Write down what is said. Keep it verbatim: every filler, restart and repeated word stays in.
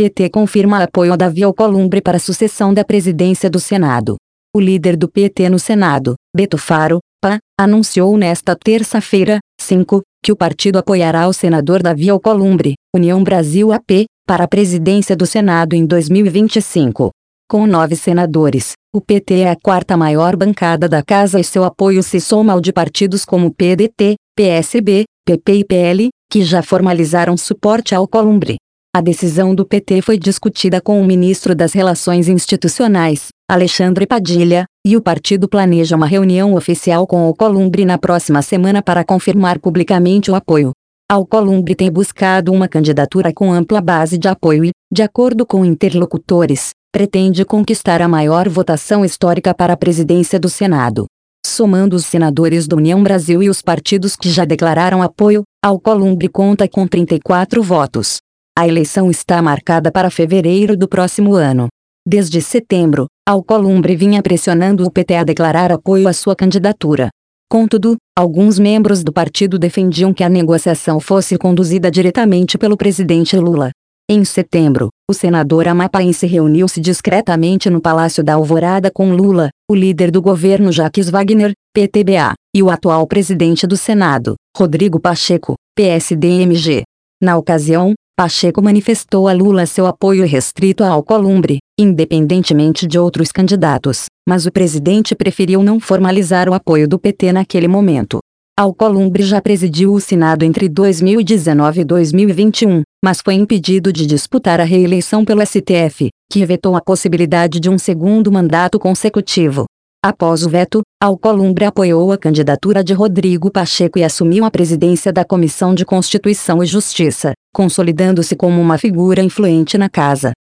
P T confirma apoio a Davi Alcolumbre para a sucessão da presidência do Senado. O líder do P T no Senado, Beto Faro, P A, anunciou nesta terça-feira, cinco, que o partido apoiará o senador Davi Alcolumbre, União Brasil A P, para a presidência do Senado em dois mil e vinte e cinco. Com nove senadores, o P T é a quarta maior bancada da casa e seu apoio se soma ao de partidos como P D T, P S B, P P e P L, que já formalizaram suporte a Alcolumbre. A decisão do P T foi discutida com o ministro das Relações Institucionais, Alexandre Padilha, e o partido planeja uma reunião oficial com Alcolumbre na próxima semana para confirmar publicamente o apoio. Alcolumbre tem buscado uma candidatura com ampla base de apoio e, de acordo com interlocutores, pretende conquistar a maior votação histórica para a presidência do Senado. Somando os senadores do União Brasil e os partidos que já declararam apoio, Alcolumbre conta com trinta e quatro votos. A eleição está marcada para fevereiro do próximo ano. Desde setembro, Alcolumbre vinha pressionando o P T a declarar apoio à sua candidatura. Contudo, alguns membros do partido defendiam que a negociação fosse conduzida diretamente pelo presidente Lula. Em setembro, o senador amapaense reuniu-se discretamente no Palácio da Alvorada com Lula, o líder do governo Jacques Wagner, P T B A, e o atual presidente do Senado, Rodrigo Pacheco, P S D M G. Na ocasião, Pacheco manifestou a Lula seu apoio restrito a Alcolumbre, independentemente de outros candidatos, mas o presidente preferiu não formalizar o apoio do P T naquele momento. Alcolumbre já presidiu o Senado entre dois mil e dezenove e dois mil e vinte e um, mas foi impedido de disputar a reeleição pelo S T F, que vetou a possibilidade de um segundo mandato consecutivo. Após o veto, Alcolumbre apoiou a candidatura de Rodrigo Pacheco e assumiu a presidência da Comissão de Constituição e Justiça, consolidando-se como uma figura influente na casa.